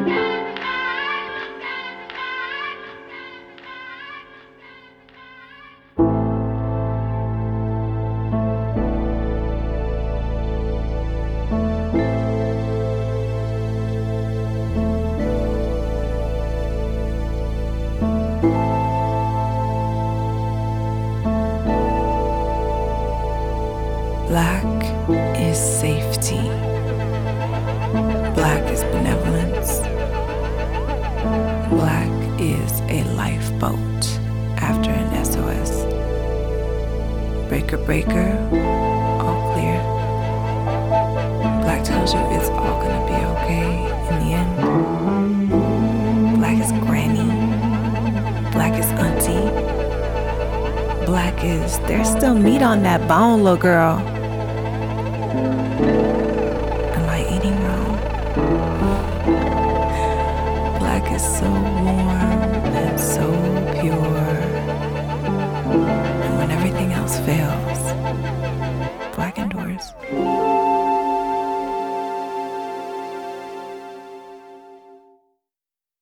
Black is safety. Black is benevolence. Black is a lifeboat after an SOS. Breaker, breaker, all clear. Black tells you it's all gonna be okay in the end. Black is granny. Black is auntie. Black is, there's still meat on that bone, little girl.